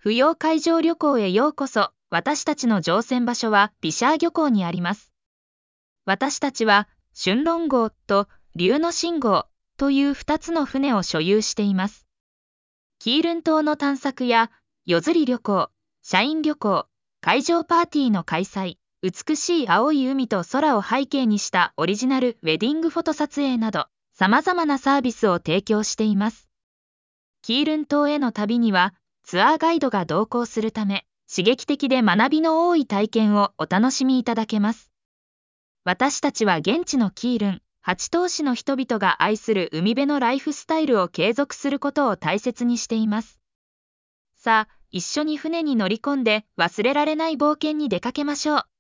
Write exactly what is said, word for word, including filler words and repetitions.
不要海上旅行へようこそ。私たちの乗船場所はビシャー漁港にあります。私たちは春論号と龍之進号というふたつの船を所有しています。キールン島の探索や夜釣り旅行、社員旅行、海上パーティーの開催、美しい青い海と空を背景にしたオリジナルウェディングフォト撮影など、様々なサービスを提供しています。キールン島への旅には、ツアーガイドが同行するため、刺激的で学びの多い体験をお楽しみいただけます。私たちは現地のキールン、八島市の人々が愛する海辺のライフスタイルを継続することを大切にしています。さあ、一緒に船に乗り込んで忘れられない冒険に出かけましょう。